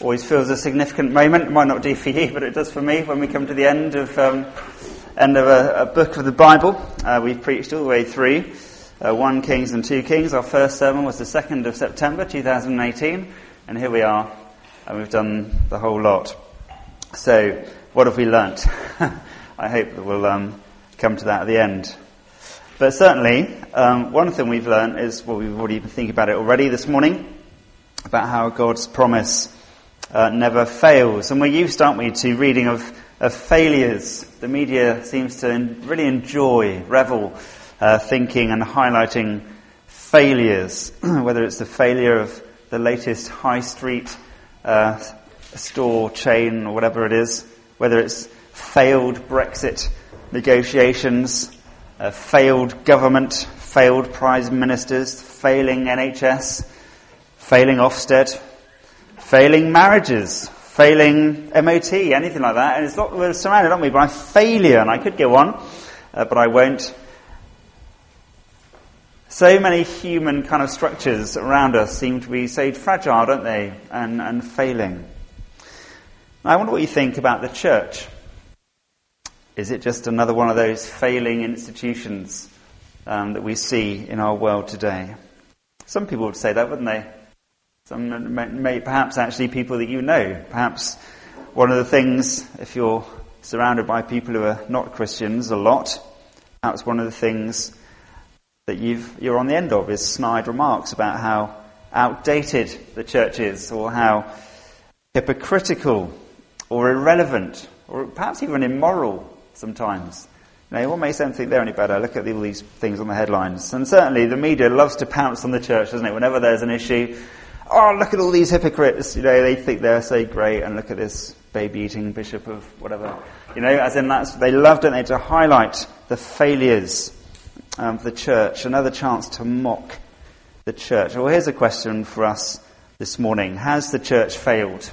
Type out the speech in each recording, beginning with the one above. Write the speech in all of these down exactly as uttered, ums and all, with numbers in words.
always feels a significant moment. It might not do for you, but it does for me when we come to the end of um, end of a, a book of the Bible. Uh, we've preached all the way through uh, one Kings and two Kings. Our first sermon was the second of September two thousand eighteen, and here we are, and we've done the whole lot. So, what have we learnt? I hope that we'll um, come to that at the end. But certainly, um, one thing we've learnt is, well, we've already been thinking about it already this morning, about how God's promise uh, never fails. And we're used, aren't we, to reading of, of failures. The media seems to really enjoy, revel, uh, thinking and highlighting failures, whether it's the failure of the latest high street uh, store chain or whatever it is, whether it's failed Brexit negotiations, uh, failed government, failed prime ministers, failing N H S, failing Ofsted, failing marriages, failing M O T, anything like that. And it's not, we're surrounded, aren't we, by failure. And I could go on, uh, but I won't. So many human kind of structures around us seem to be so fragile, don't they, and, and failing. I wonder what you think about the church. Is it just another one of those failing institutions um, that we see in our world today? Some people would say that, wouldn't they? Some may, may, perhaps actually people that you know. Perhaps one of the things, if you're surrounded by people who are not Christians a lot, perhaps one of the things that you've, you're on the end of is snide remarks about how outdated the church is, or how hypocritical or irrelevant, or perhaps even immoral sometimes. You know, what makes them think they're any better? Look at all these things on the headlines. And certainly the media loves to pounce on the church, doesn't it? Whenever there's an issue, oh, look at all these hypocrites. You know, they think they're so great, and look at this baby-eating bishop of whatever. You know, as in that's, they love, don't they, to highlight the failures of the church. Another chance to mock the church. Well, here's a question for us this morning. Has the church failed?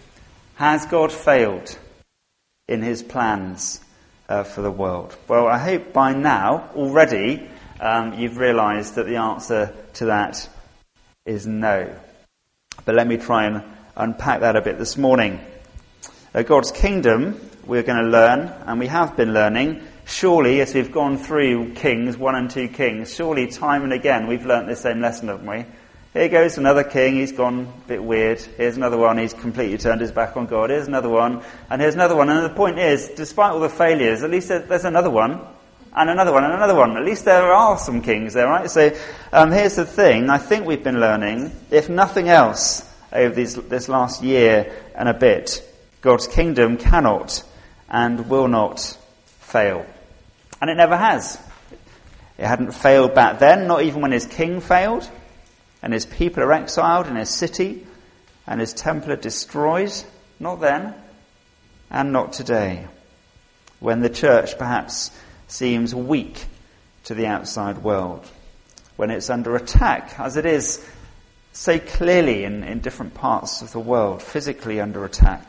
Has God failed in his plans uh, for the world? Well, I hope by now, already, um, you've realised that the answer to that is no. But let me try and unpack that a bit this morning. Uh, God's kingdom, we're going to learn, and we have been learning, surely, as we've gone through Kings, one and two Kings, surely time and again we've learnt the same lesson, haven't we? Here goes another king, he's gone a bit weird. Here's another one, he's completely turned his back on God. Here's another one, and here's another one. And the point is, despite all the failures, at least there's another one, and another one, and another one. At least there are some kings there, right? So um, here's the thing, I think we've been learning, if nothing else, over these, this last year and a bit, God's kingdom cannot and will not fail. And it never has. It hadn't failed back then, not even when his king failed, and his people are exiled in his city, and his temple are destroyed. Not then, and not today. When the church perhaps seems weak to the outside world. When it's under attack, as it is so clearly in, in different parts of the world, physically under attack.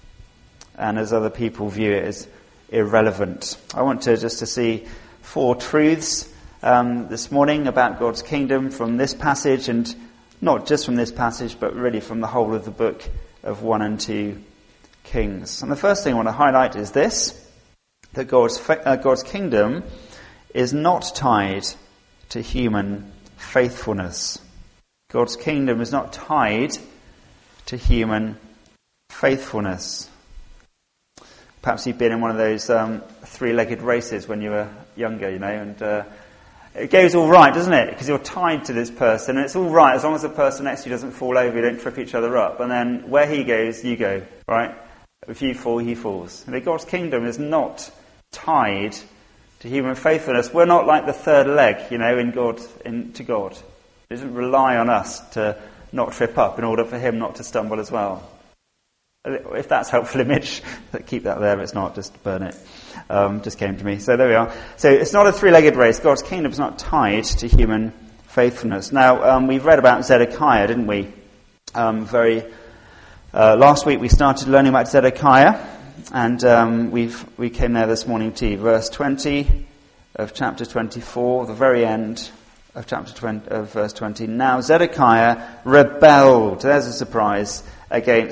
And as other people view it as irrelevant. I want to just to see four truths Um, this morning about God's kingdom from this passage, and not just from this passage, but really from the whole of the book of one and two Kings. And the first thing I want to highlight is this, that God's, uh, God's kingdom is not tied to human faithfulness. God's kingdom is not tied to human faithfulness. Perhaps you've been in one of those um, three-legged races when you were younger, you know, and uh, it goes all right, doesn't it? Because you're tied to this person, and it's all right as long as the person next to you doesn't fall over, you don't trip each other up. And then where he goes, you go, right? If you fall, he falls. And God's kingdom is not tied to human faithfulness. We're not like the third leg, you know, in God, in, to God. It doesn't rely on us to not trip up in order for him not to stumble as well. If that's a helpful image, keep that there. If it's not, just burn it. Um, just came to me. So there we are. So it's not a three-legged race. God's kingdom is not tied to human faithfulness. Now, um, we've read about Zedekiah, didn't we? Um, very uh, last week we started learning about Zedekiah, and um, we've we came there this morning too. Verse twenty of chapter twenty-four, the very end of chapter twenty, of verse twenty. Now Zedekiah rebelled. There's a surprise against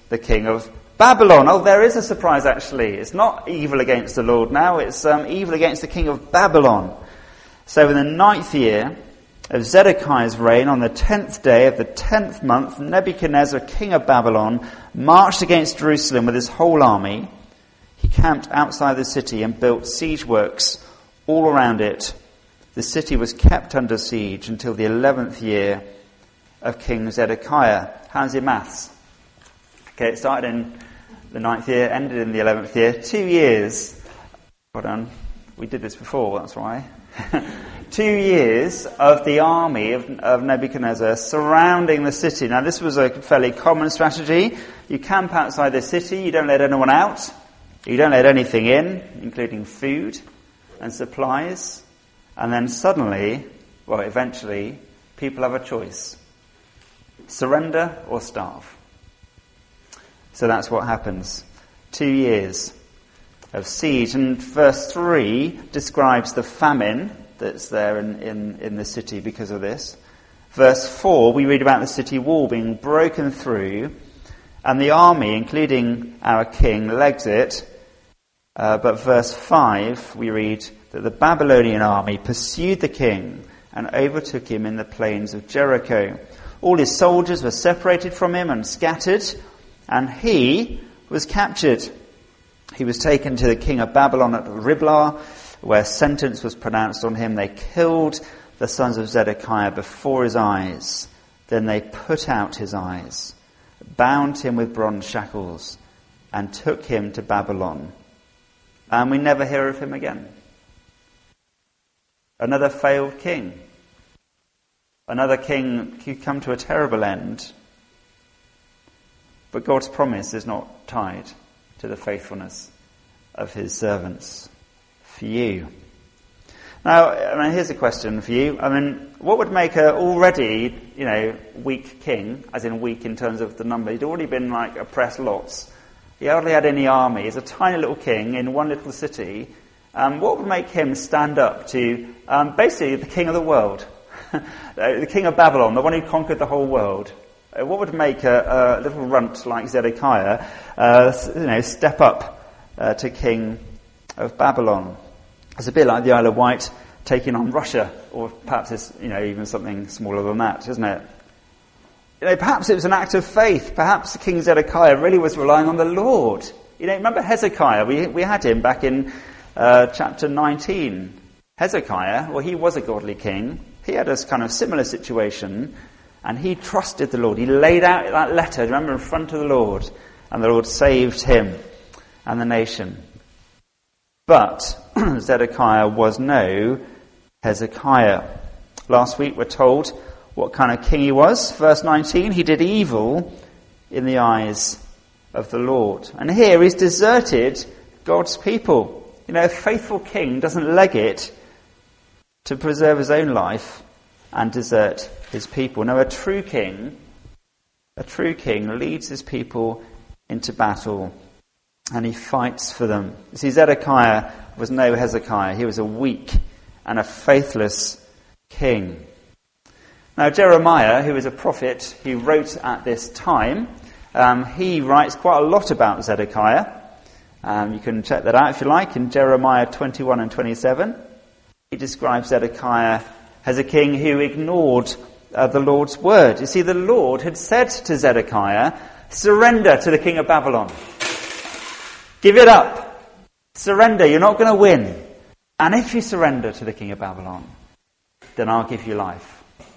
the king of Babylon. Oh, there is a surprise actually. It's not evil against the Lord now, it's um, evil against the king of Babylon. So in the ninth year of Zedekiah's reign, on the tenth day of the tenth month, Nebuchadnezzar, king of Babylon, marched against Jerusalem with his whole army. He camped outside the city and built siege works all around it. The city was kept under siege until the eleventh year of King Zedekiah. How's your maths? Okay, it started in the ninth year, ended in the eleventh year. Two years. Well done. We did this before, that's why. Two years of the army of, of Nebuchadnezzar surrounding the city. Now, this was a fairly common strategy. You camp outside the city, you don't let anyone out, you don't let anything in, including food and supplies, and then suddenly, well, eventually, people have a choice. Surrender or starve. So that's what happens. Two years of siege. And verse three describes the famine that's there in, in, in the city because of this. Verse four, we read about the city wall being broken through, and the army, including our king, legs it. Uh, but verse five, we read that the Babylonian army pursued the king and overtook him in the plains of Jericho. All his soldiers were separated from him and scattered, and he was captured. He was taken to the king of Babylon at Riblah, where sentence was pronounced on him. They killed the sons of Zedekiah before his eyes. Then they put out his eyes, bound him with bronze shackles, and took him to Babylon. And we never hear of him again. Another failed king. Another king who come to a terrible end. But God's promise is not tied to the faithfulness of his servants for you. Now, I mean, here's a question for you. I mean, what would make a already, you know, weak king, as in weak in terms of the number? He'd already been, like, oppressed lots. He hardly had any army. He's a tiny little king in one little city. Um, what would make him stand up to um, basically the king of the world? The king of Babylon, the one who conquered the whole world. What would make a, a little runt like Zedekiah, uh, you know, step up uh, to king of Babylon? It's a bit like the Isle of Wight taking on Russia, or perhaps it's, you know, even something smaller than that, isn't it? You know, perhaps it was an act of faith. Perhaps King Zedekiah really was relying on the Lord. You know, remember Hezekiah? We we had him back in uh, chapter nineteen. Hezekiah, well, he was a godly king. He had a kind of similar situation, and he trusted the Lord. He laid out that letter, remember, in front of the Lord, and the Lord saved him and the nation. But Zedekiah was no Hezekiah. Last week we're told what kind of king he was. Verse nineteen, he did evil in the eyes of the Lord. And here he's deserted God's people. You know, a faithful king doesn't leg it to preserve his own life and desert his people. No, a true king, a true king leads his people into battle and he fights for them. You see, Zedekiah was no Hezekiah. He was a weak and a faithless king. Now, Jeremiah, who is a prophet who wrote at this time, um, he writes quite a lot about Zedekiah. Um, you can check that out if you like in Jeremiah twenty-one and twenty-seven. He describes Zedekiah as a king who ignored uh, the Lord's word. You see, the Lord had said to Zedekiah, surrender to the king of Babylon. Give it up. Surrender. You're not going to win. And if you surrender to the king of Babylon, then I'll give you life.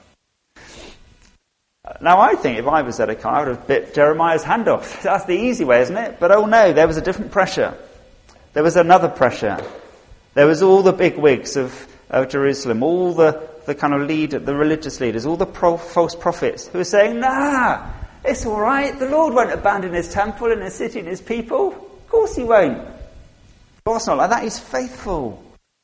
Now, I think if I was Zedekiah, I would have bit Jeremiah's hand off. That's the easy way, isn't it? But oh no, there was a different pressure. There was another pressure. There was all the big wigs of, of Jerusalem, all the, the kind of lead, the religious leaders, all the pro, false prophets who were saying, nah, it's all right. The Lord won't abandon his temple and his city and his people. Of course he won't. Of course not like that. He's faithful.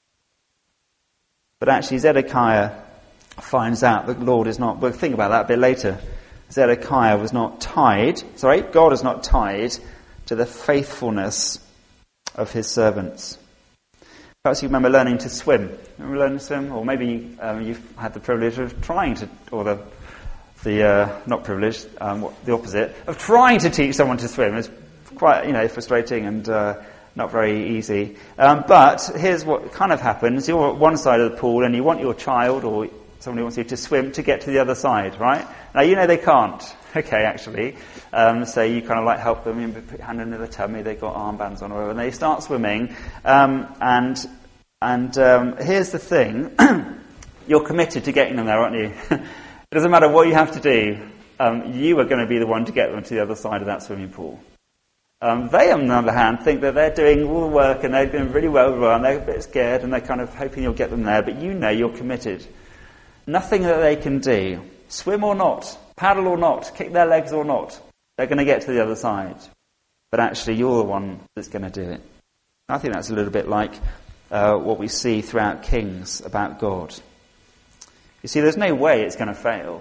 But actually Zedekiah finds out the Lord is not, we'll think about that a bit later. Zedekiah was not tied, sorry, God is not tied to the faithfulness of his servants. Perhaps you remember learning to swim. Remember learning to swim? Or maybe um, you've had the privilege of trying to, or the the uh, not privileged, um, the opposite, of trying to teach someone to swim. It's quite, you know, frustrating and uh, not very easy. Um, but here's what kind of happens. You're at one side of the pool and you want your child or someone who wants you to swim to get to the other side, right? Now, you know they can't. Okay, actually. Um, so you kind of like help them, you put your hand under the tummy, they've got armbands on or whatever, and they start swimming. Um, and and um, here's the thing. You're committed to getting them there, aren't you? It doesn't matter what you have to do. Um, you are going to be the one to get them to the other side of that swimming pool. Um, they, on the other hand, think that they're doing all the work and they're doing really well, and they're a bit scared and they're kind of hoping you'll get them there, but you know you're committed. Nothing that they can do, swim or not, paddle or not, kick their legs or not, they're going to get to the other side. But actually you're the one that's going to do it. I think that's a little bit like uh, what we see throughout Kings about God. You see, there's no way it's going to fail.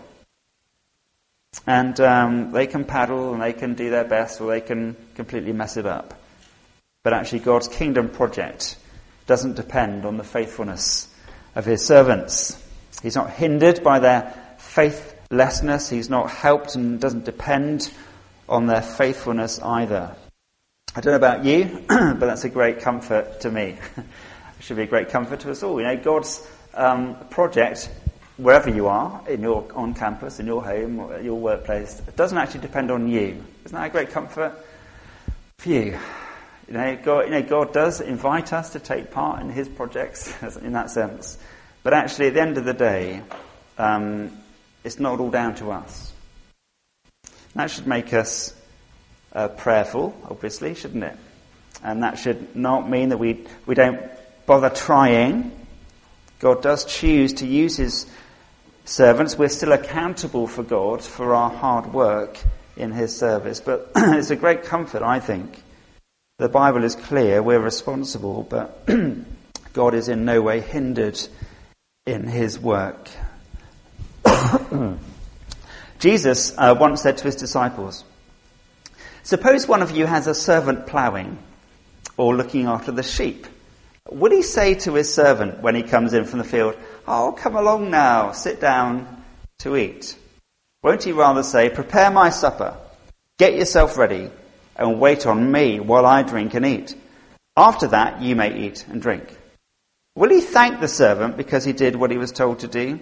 And um, they can paddle and they can do their best or they can completely mess it up. But actually God's kingdom project doesn't depend on the faithfulness of his servants. He's not hindered by their faithlessness. He's not helped and doesn't depend on their faithfulness either. I don't know about you, but that's a great comfort to me. It should be a great comfort to us all. You know, God's um, project, wherever you are, in your on campus, in your home, or your workplace, it doesn't actually depend on you. Isn't that a great comfort for you? You know, God, you know, God does invite us to take part in his projects in that sense. But actually, at the end of the day, um, it's not all down to us. That should make us uh, prayerful, obviously, shouldn't it? And that should not mean that we we don't bother trying. God does choose to use his servants. We're still accountable for God for our hard work in his service. But it's a great comfort, I think. The Bible is clear, we're responsible, but God is in no way hindered in his work. Jesus uh, once said to his disciples, "Suppose one of you has a servant ploughing or looking after the sheep. Would he say to his servant when he comes in from the field, 'Oh, come along now, sit down to eat'? Won't he rather say, 'Prepare my supper, get yourself ready, and wait on me while I drink and eat. After that you may eat and drink'? Will he thank the servant because he did what he was told to do?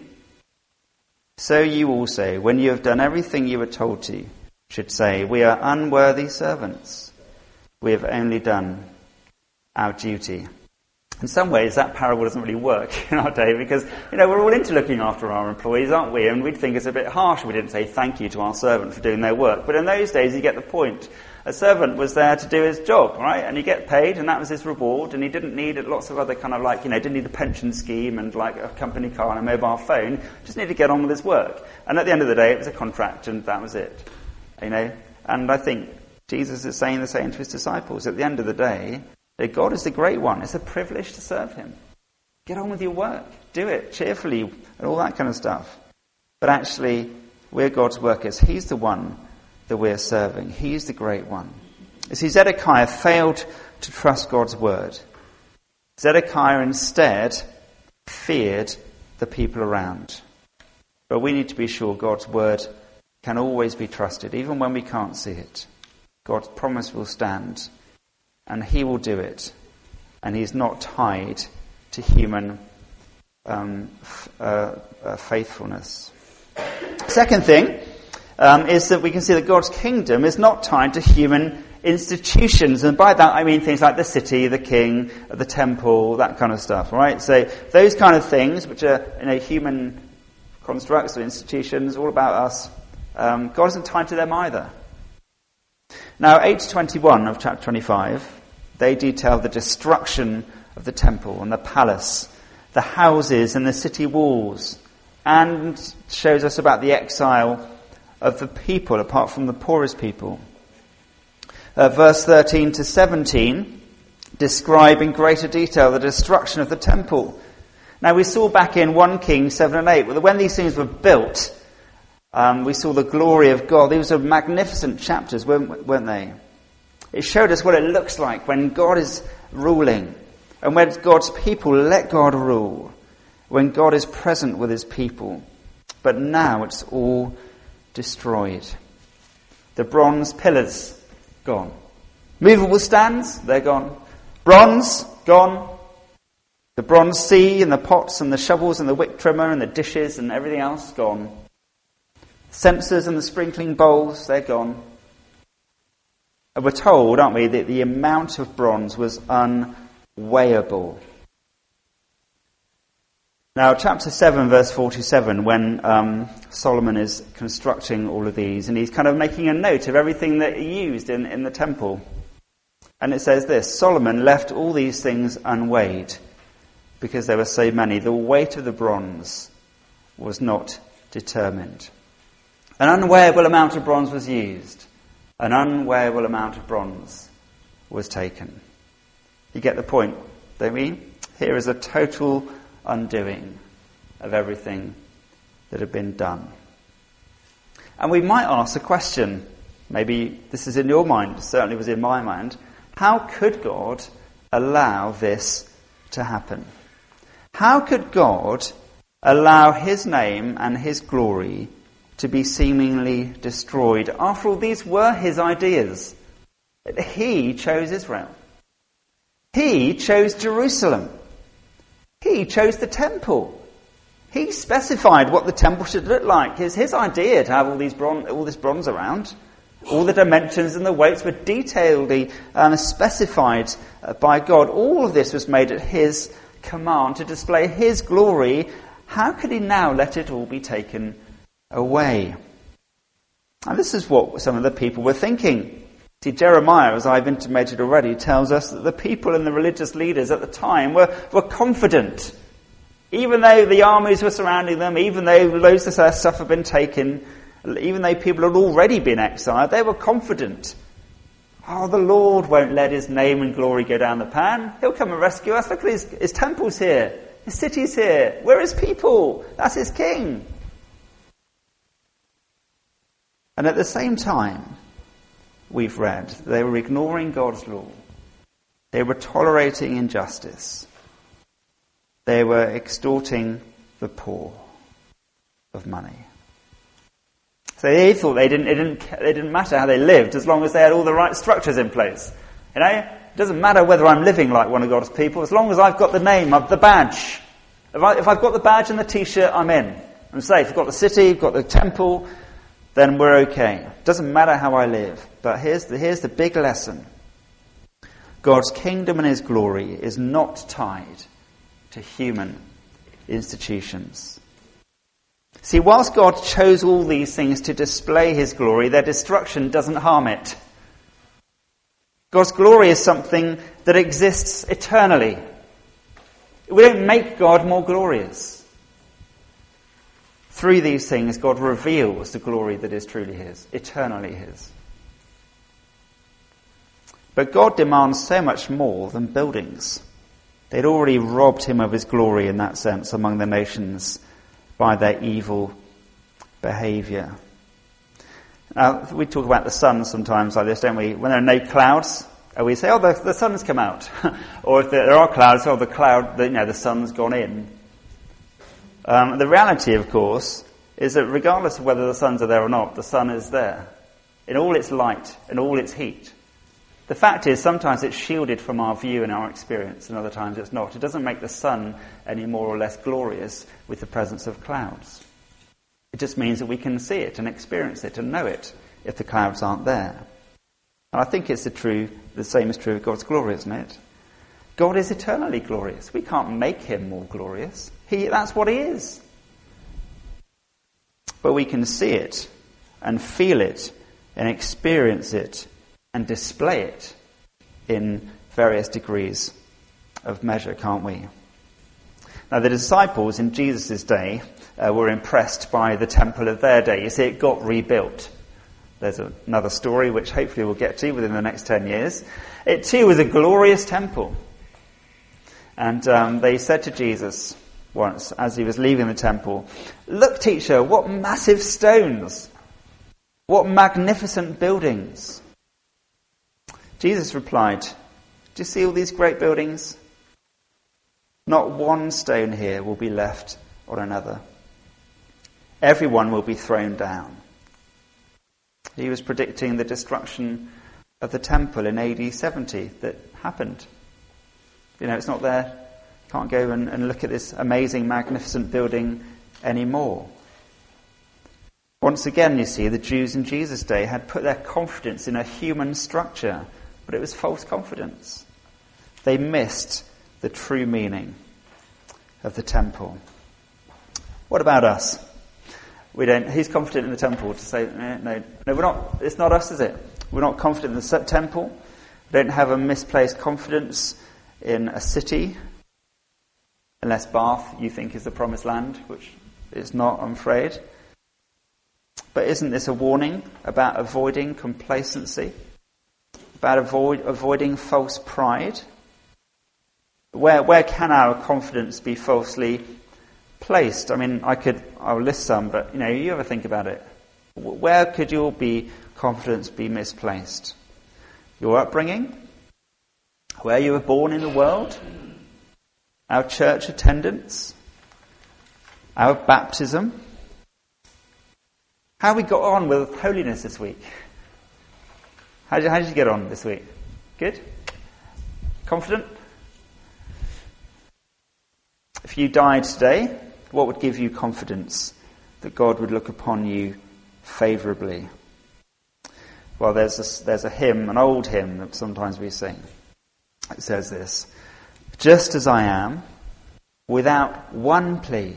So you also, when you have done everything you were told to, should say, 'We are unworthy servants. We have only done our duty.'" In some ways, that parable doesn't really work in our day because, you know, we're all into looking after our employees, aren't we? And we'd think it's a bit harsh if we didn't say thank you to our servant for doing their work. But in those days, you get the point. A servant was there to do his job, right? And he get paid, and that was his reward. And he didn't need lots of other kind of like, you know, didn't need a pension scheme and like a company car and a mobile phone. Just needed to get on with his work. And at the end of the day, it was a contract, and that was it. You know, and I think Jesus is saying the same to his disciples. At the end of the day, that God is the great one. It's a privilege to serve him. Get on with your work. Do it cheerfully and all that kind of stuff. But actually, we're God's workers. He's the one that we're serving. He's the great one. You see, Zedekiah failed to trust God's word. Zedekiah instead feared the people around. But we need to be sure God's word can always be trusted, even when we can't see it. God's promise will stand, and he will do it. And he's not tied to human um, f- uh, uh, faithfulness. Second thing um, is that we can see that God's kingdom is not tied to human institutions. And by that I mean things like the city, the king, the temple, that kind of stuff, right? So those kind of things, which are, you know, human constructs or institutions, all about us, um, God isn't tied to them either. Now, eight to twenty-one of chapter twenty-five, they detail the destruction of the temple and the palace, the houses and the city walls, and shows us about the exile of the people, apart from the poorest people. Uh, verse thirteen to seventeen describe in greater detail the destruction of the temple. Now, we saw back in First Kings seven and eight, when these things were built, um, we saw the glory of God. These were magnificent chapters, weren't, weren't they? It showed us what it looks like when God is ruling, and when God's people let God rule, when God is present with his people. But now it's all destroyed. The bronze pillars, gone. Movable stands, they're gone. Bronze, gone. The bronze sea and the pots and the shovels and the wick trimmer and the dishes and everything else, gone. Censers and the sprinkling bowls, they're gone. And we're told, aren't we, that the amount of bronze was unweighable. Now, chapter seven, verse forty-seven, when um, Solomon is constructing all of these, and he's kind of making a note of everything that he used in, in the temple. And it says this: Solomon left all these things unweighed, because there were so many. The weight of the bronze was not determined. An unweighable amount of bronze was used. An unweighable amount of bronze was taken. You get the point, don't we? Here is a total undoing of everything that had been done. And we might ask a question, maybe this is in your mind, certainly was in my mind: how could God allow this to happen? How could God allow his name and his glory to be seemingly destroyed? After all, these were his ideas. He chose Israel. He chose Jerusalem. He chose the temple. He specified what the temple should look like. It's his idea to have all these bron- all this bronze around. All the dimensions and the weights were detailedly um, specified uh, by God. All of this was made at his command to display his glory. How could he now let it all be taken away? And this is what some of the people were thinking. See, Jeremiah, as I've intimated already, tells us that the people and the religious leaders at the time were, were confident. Even though the armies were surrounding them, even though loads of their stuff had been taken, even though people had already been exiled, they were confident. Oh, the Lord won't let his name and glory go down the pan. He'll come and rescue us. Look at his, his temple's here. His city's here. We're his people. That's his king. And at the same time, we've read, they were ignoring God's law. They were tolerating injustice. They were extorting the poor of money. So they thought they didn't, it didn't, it didn't matter how they lived as long as they had all the right structures in place. You know, it doesn't matter whether I'm living like one of God's people, as long as I've got the name, I've the badge. If, I, if I've got the badge and the t-shirt, I'm in. I'm safe. I've got the city, I've got the temple, then we're okay. Doesn't matter how I live. But here's the, here's the big lesson. God's kingdom and his glory is not tied to human institutions. See, whilst God chose all these things to display his glory, their destruction doesn't harm it. God's glory is something that exists eternally. We don't make God more glorious. Through these things, God reveals the glory that is truly his, eternally his. But God demands so much more than buildings. They'd already robbed him of his glory in that sense among the nations by their evil behaviour. Now, we talk about the sun sometimes like this, don't we? When there are no clouds, we say, oh, the, the sun's come out. Or if there are clouds, oh, the cloud, the, you know, the sun's gone in. Um, the reality, of course, is that regardless of whether the suns are there or not, the sun is there in all its light and all its heat. The fact is, sometimes it's shielded from our view and our experience, and other times it's not. It doesn't make the sun any more or less glorious with the presence of clouds. It just means that we can see it and experience it and know it if the clouds aren't there. And I think it's the true, the same is true of God's glory, isn't it? God is eternally glorious. We can't make him more glorious. He, that's what he is. But we can see it and feel it and experience it and display it in various degrees of measure, can't we? Now, the disciples in Jesus' day uh, were impressed by the temple of their day. You see, it got rebuilt. There's a, another story which hopefully we'll get to within the next ten years. It too was a glorious temple. And um, they said to Jesus once, as he was leaving the temple, "Look, teacher, what massive stones! What magnificent buildings!" Jesus replied, "Do you see all these great buildings? Not one stone here will be left on another. Everyone will be thrown down." He was predicting the destruction of the temple in A D seventy that happened. You know, it's not there. Can't go and, and look at this amazing, magnificent building anymore. Once again, you see, the Jews in Jesus' day had put their confidence in a human structure, but it was false confidence. They missed the true meaning of the temple. What about us? We don't. Who's confident in the temple to say eh, no? No, we're not. It's not us, is it? We're not confident in the temple. We don't have a misplaced confidence in a city, unless Bath you think is the promised land, which it's not, I'm afraid. But isn't this a warning about avoiding complacency? About avoid, avoiding false pride? Where where can our confidence be falsely placed? I mean, I could I'll list some, but you know, you ever think about it? Where could your be confidence be misplaced? Your upbringing? Where you were born in the world? Our church attendance? Our baptism? How we got on with holiness this week? How did, how did you get on this week? Good? Confident? If you died today, what would give you confidence that God would look upon you favourably? Well, there's a, there's a hymn, an old hymn that sometimes we sing. It says this: just as I am, without one plea.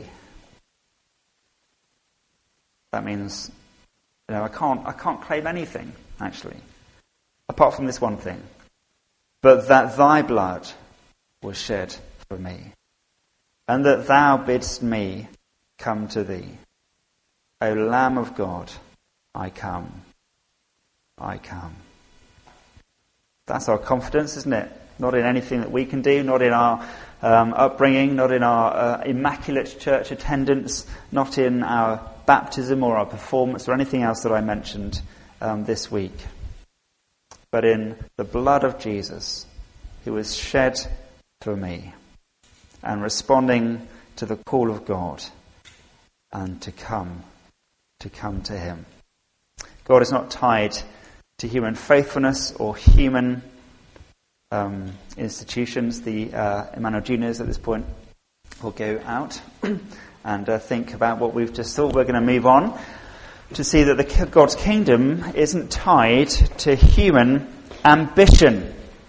That means, you know, I can't I can't claim anything, actually, apart from this one thing. But that thy blood was shed for me, and that thou bidst me come to thee. O Lamb of God, I come, I come. That's our confidence, isn't it? Not in anything that we can do, not in our um, upbringing, not in our uh, immaculate church attendance, not in our baptism or our performance or anything else that I mentioned um, this week, but in the blood of Jesus, who was shed for me, and responding to the call of God and to come, to come to him. God is not tied to human faithfulness or human um, institutions. The uh, Emmanuel Juniors at this point will go out and uh, think about what we've just thought. We're going to move on to see that the God's kingdom isn't tied to human ambition.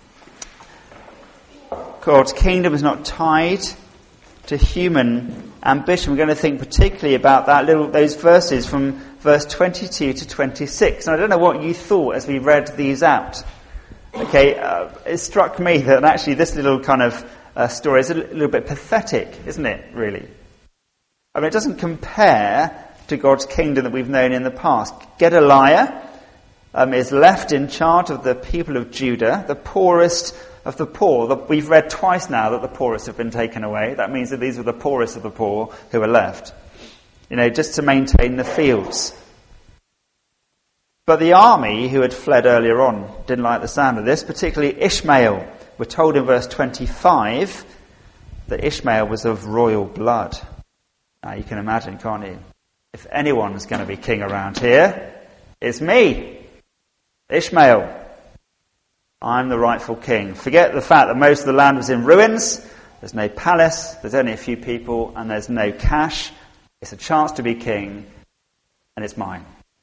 God's kingdom is not tied to human ambition. We're going to think particularly about that little those verses from verse twenty-two to twenty-six. And I don't know what you thought as we read these out. Okay, uh, it struck me that actually this little kind of uh, story is a little bit pathetic, isn't it, really? I mean, it doesn't compare to God's kingdom that we've known in the past. Gedaliah um, is left in charge of the people of Judah, the poorest of the poor. The, we've read twice now that the poorest have been taken away. That means that these were the poorest of the poor who were left, you know, just to maintain the fields. But the army who had fled earlier on didn't like the sound of this, particularly Ishmael. We're told in verse twenty-five that Ishmael was of royal blood. Now you can imagine, can't you? If anyone's going to be king around here, it's me, Ishmael. I'm the rightful king. Forget the fact that most of the land was in ruins. There's no palace, there's only a few people, and there's no cash. It's a chance to be king, and it's mine.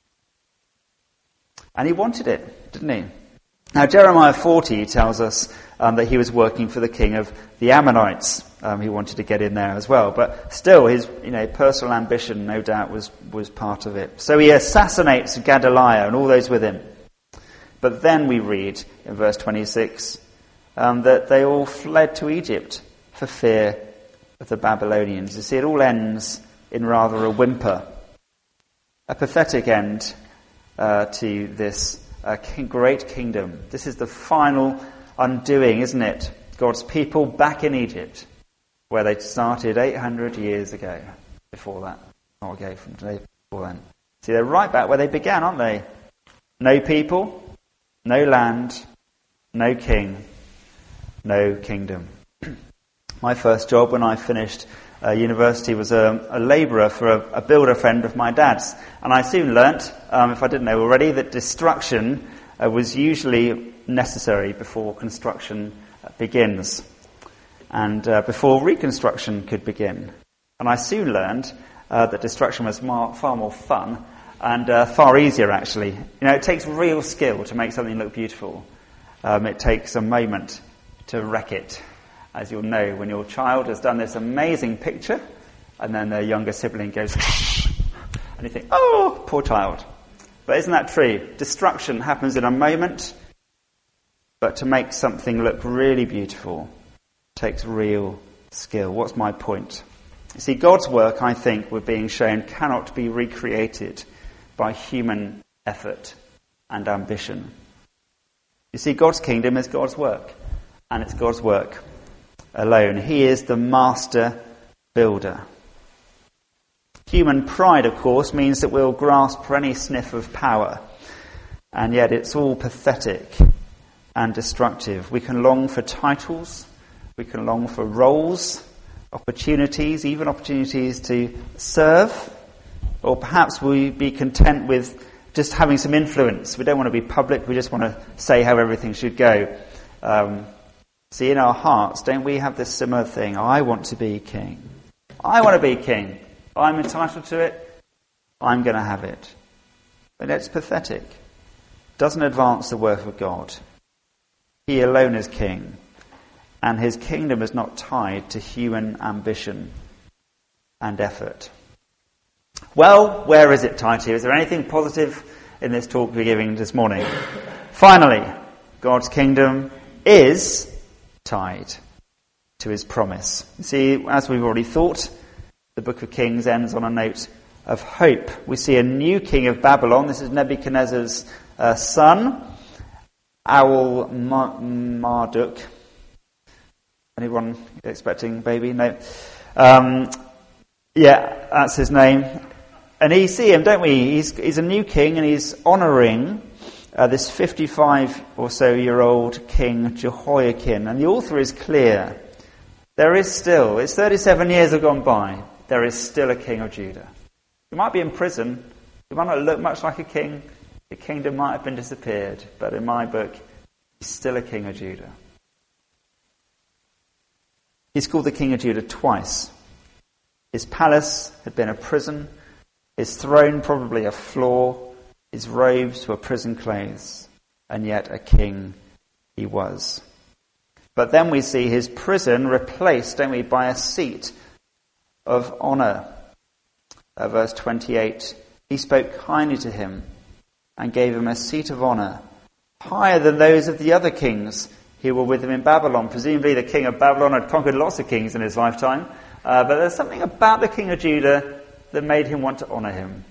And he wanted it, didn't he? Now, Jeremiah forty tells us um, that he was working for the king of the Ammonites. Um, he wanted to get in there as well. But still, his you know personal ambition, no doubt, was, was part of it. So he assassinates Gedaliah and all those with him. But then we read in verse twenty-six um, that they all fled to Egypt for fear of the Babylonians. You see, it all ends in rather a whimper. A pathetic end uh, to this uh, king, great kingdom. This is the final undoing, isn't it? God's people back in Egypt, where they started eight hundred years ago. Before that. Not ago, from today, before then. See, they're right back where they began, aren't they? No people. No land, no king, no kingdom. My first job when I finished uh, university was a, a labourer for a, a builder friend of my dad's. And I soon learnt, um, if I didn't know already, that destruction uh, was usually necessary before construction begins and uh, before reconstruction could begin. And I soon learned uh, that destruction was mar- far more fun and uh, far easier, actually. You know, it takes real skill to make something look beautiful. Um, it takes a moment to wreck it, as you'll know when your child has done this amazing picture and then their younger sibling goes and you think, oh, poor child. But isn't that true? Destruction happens in a moment, but to make something look really beautiful takes real skill. What's my point? You see, God's work, I think, we're being shown, cannot be recreated by human effort and ambition. You see, God's kingdom is God's work, and it's God's work alone. He is the master builder. Human pride, of course, means that we'll grasp for any sniff of power, and yet it's all pathetic and destructive. We can long for titles, we can long for roles, opportunities, even opportunities to serve, or perhaps we be content with just having some influence. We don't want to be public, we just want to say how everything should go. Um, see, in our hearts, don't we have this similar thing? I want to be king. I want to be king. I'm entitled to it. I'm going to have it. But it's pathetic. Doesn't advance the work of God. He alone is king. And his kingdom is not tied to human ambition and effort. Well, where is it tied to? Is there anything positive in this talk we're giving this morning? Finally, God's kingdom is tied to his promise. You see, as we've already thought, the book of Kings ends on a note of hope. We see a new king of Babylon. This is Nebuchadnezzar's uh, son, Awel Marduk. Anyone expecting baby? No. Um, yeah, that's his name. And you see him, don't we? He's, he's a new king, and he's honouring uh, this fifty-five or so year old king Jehoiakim. And the author is clear. There is still, it's thirty-seven years have gone by, there is still a king of Judah. He might be in prison. He might not look much like a king. The kingdom might have been disappeared. But in my book, he's still a king of Judah. He's called the king of Judah twice. His palace had been a prison. His throne probably a floor. His robes were prison clothes. And yet a king he was. But then we see his prison replaced, don't we, by a seat of honour. Uh, verse twenty-eight, he spoke kindly to him and gave him a seat of honour, higher than those of the other kings who were with him in Babylon. Presumably the king of Babylon had conquered lots of kings in his lifetime, uh, but there's something about the king of Judah that made him want to honour him.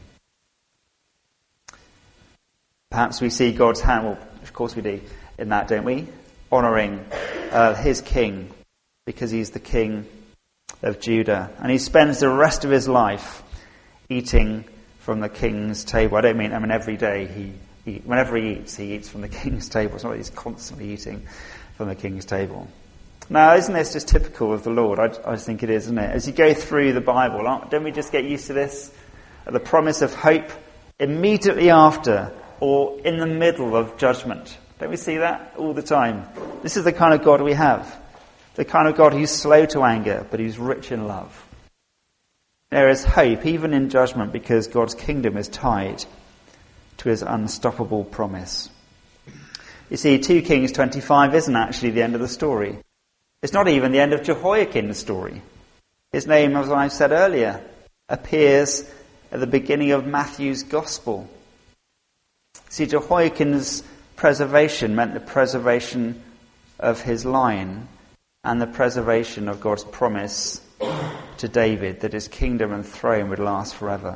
Perhaps we see God's hand, well, of course we do, in that, don't we? Honouring uh, his king, because he's the king of Judah. And he spends the rest of his life eating from the king's table. I don't mean, I mean every day. He, he whenever he eats, he eats from the king's table. It's not that he's constantly eating from the king's table. Now, isn't this just typical of the Lord? I, I think it is, isn't it? As you go through the Bible, don't we just get used to this? The promise of hope immediately after or in the middle of judgment. Don't we see that all the time? This is the kind of God we have. The kind of God who's slow to anger, but who's rich in love. There is hope, even in judgment, because God's kingdom is tied to his unstoppable promise. You see, two Kings twenty-five isn't actually the end of the story. It's not even the end of Jehoiakim's story. His name, as I said earlier, appears at the beginning of Matthew's Gospel. See, Jehoiakim's preservation meant the preservation of his line and the preservation of God's promise to David that his kingdom and throne would last forever.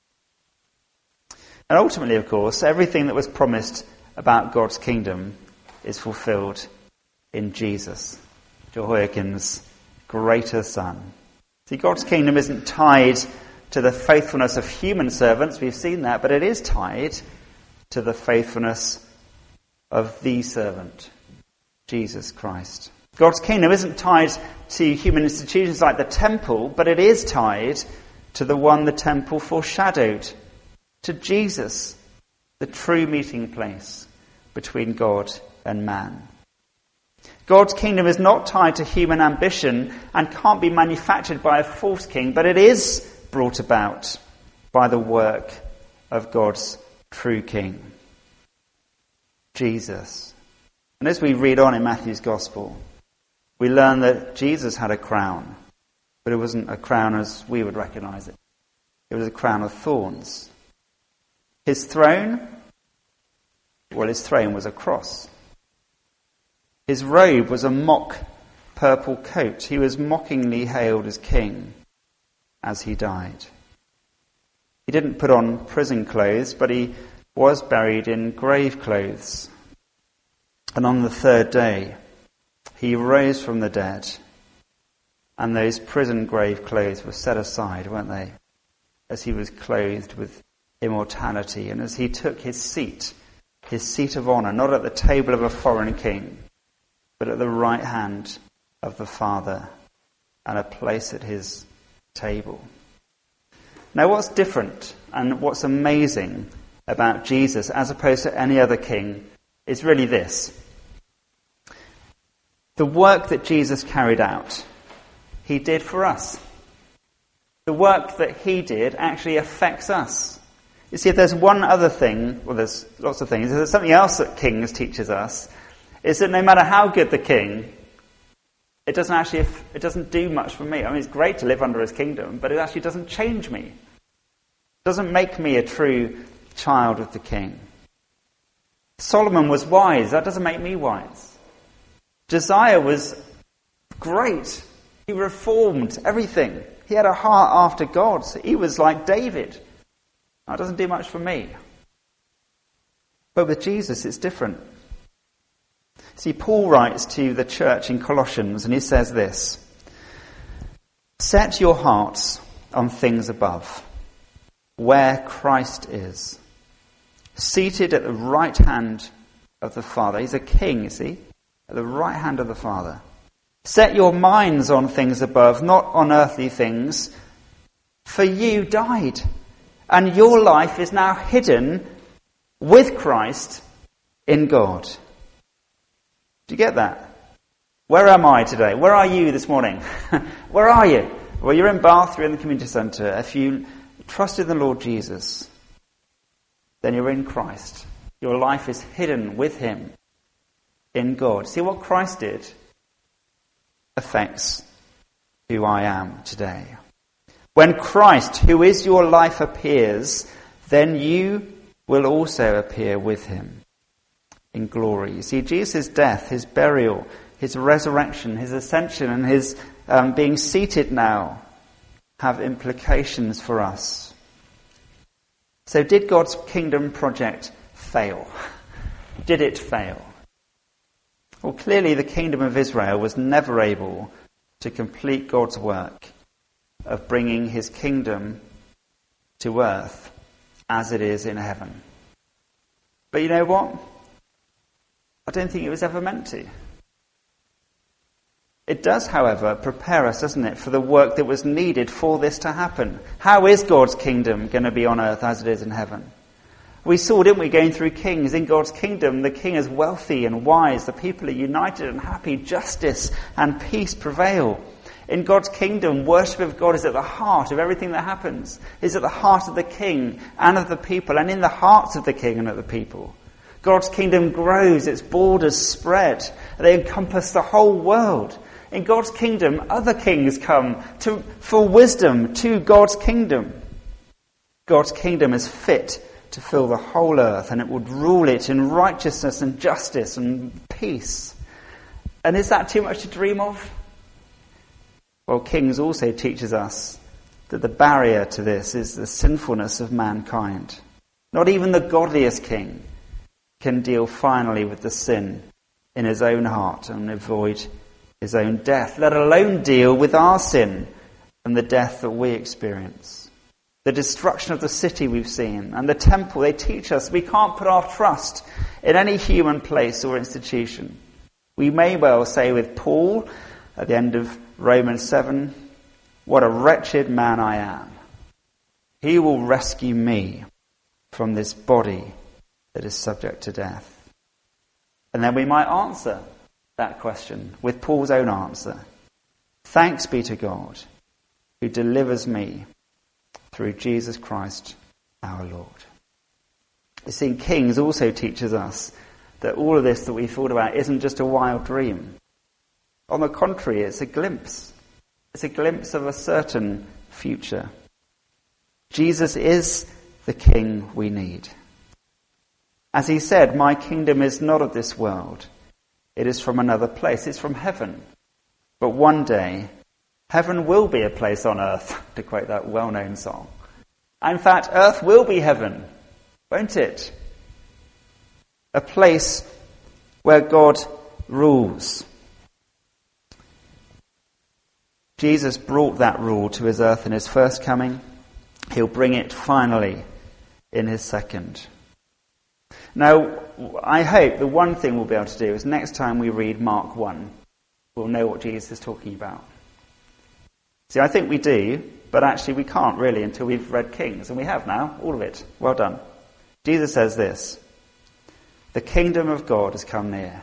And ultimately, of course, everything that was promised about God's kingdom is fulfilled in Jesus, Jehoiakim's greater son. See, God's kingdom isn't tied to the faithfulness of human servants, we've seen that, but it is tied to the faithfulness of the servant, Jesus Christ. God's kingdom isn't tied to human institutions like the temple, but it is tied to the one the temple foreshadowed, to Jesus, the true meeting place between God and man. God's kingdom is not tied to human ambition and can't be manufactured by a false king, but it is brought about by the work of God's true king, Jesus. And as we read on in Matthew's Gospel, we learn that Jesus had a crown, but it wasn't a crown as we would recognize it. It was a crown of thorns. His throne, well, his throne was a cross. His robe was a mock purple coat. He was mockingly hailed as king as he died. He didn't put on prison clothes, but he was buried in grave clothes. And on the third day, he rose from the dead, and those prison grave clothes were set aside, weren't they? As he was clothed with immortality, and as he took his seat, his seat of honour, not at the table of a foreign king, but at the right hand of the Father, and a place at his table. Now, what's different and what's amazing about Jesus as opposed to any other king is really this. The work that Jesus carried out, he did for us. The work that he did actually affects us. You see, if there's one other thing, well, there's lots of things, if there's something else that kings teaches us, is that no matter how good the king, it doesn't actually, it doesn't do much for me. I mean, it's great to live under his kingdom, but it actually doesn't change me. It doesn't make me a true child of the king. Solomon was wise. That doesn't make me wise. Josiah was great. He reformed everything. He had a heart after God. So he was like David. That doesn't do much for me. But with Jesus, it's different. See, Paul writes to the church in Colossians, and he says this: "Set your hearts on things above, where Christ is, seated at the right hand of the Father." He's a king, you see, at the right hand of the Father. "Set your minds on things above, not on earthly things, for you died, and your life is now hidden with Christ in God." Do you get that? Where am I today? Where are you this morning? Where are you? Well, you're in Bath, you're in the community centre. If you trust in the Lord Jesus, then you're in Christ. Your life is hidden with him in God. See, what Christ did affects who I am today. When Christ, who is your life, appears, then you will also appear with him in glory. You see, Jesus' death, his burial, his resurrection, his ascension, and his um, being seated now have implications for us. So did God's kingdom project fail? Did it fail? Well, clearly the kingdom of Israel was never able to complete God's work of bringing his kingdom to earth as it is in heaven. But you know what? I don't think it was ever meant to. It does, however, prepare us, doesn't it, for the work that was needed for this to happen. How is God's kingdom going to be on earth as it is in heaven? We saw, didn't we, going through Kings, in God's kingdom, the king is wealthy and wise, the people are united and happy, justice and peace prevail. In God's kingdom, worship of God is at the heart of everything that happens. It's at the heart of the king and of the people, and in the hearts of the king and of the people. God's kingdom grows, its borders spread, they encompass the whole world. In God's kingdom, other kings come to, for wisdom to God's kingdom. God's kingdom is fit to fill the whole earth, and it would rule it in righteousness and justice and peace. And is that too much to dream of? Well, Kings also teaches us that the barrier to this is the sinfulness of mankind. Not even the godliest king can deal finally with the sin in his own heart and avoid his own death, let alone deal with our sin and the death that we experience. The destruction of the city we've seen and the temple, they teach us we can't put our trust in any human place or institution. We may well say with Paul at the end of Romans seven, what a wretched man I am. He will rescue me from this body that is subject to death. And then we might answer that question with Paul's own answer. Thanks be to God who delivers me through Jesus Christ our Lord. You see, Kings also teaches us that all of this that we thought about isn't just a wild dream. On the contrary, it's a glimpse. It's a glimpse of a certain future. Jesus is the King we need. As he said, my kingdom is not of this world. It is from another place. It's from heaven. But one day, heaven will be a place on earth, to quote that well-known song. In fact, earth will be heaven, won't it? A place where God rules. Jesus brought that rule to his earth in his first coming. He'll bring it finally in his second. Now, I hope the one thing we'll be able to do is next time we read Mark one, we'll know what Jesus is talking about. See, I think we do, but actually we can't really until we've read Kings, and we have now, all of it. Well done. Jesus says this, the kingdom of God has come near.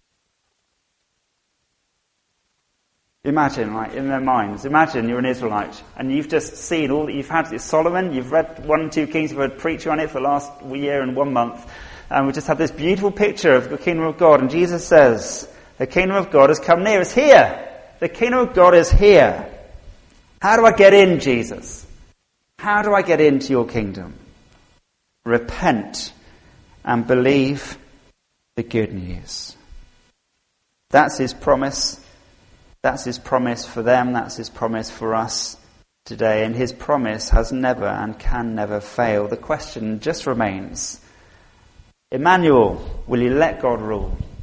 Imagine, like, in their minds, imagine you're an Israelite and you've just seen all that you've had. It's Solomon, you've read one and two Kings, you've heard preaching on it for the last year and one month. And we just have this beautiful picture of the kingdom of God. And Jesus says, the kingdom of God has come near. It's here. The kingdom of God is here. How do I get in, Jesus? How do I get into your kingdom? Repent and believe the good news. That's his promise. That's his promise for them. That's his promise for us today. And his promise has never and can never fail. The question just remains, Emmanuel, will you let God rule?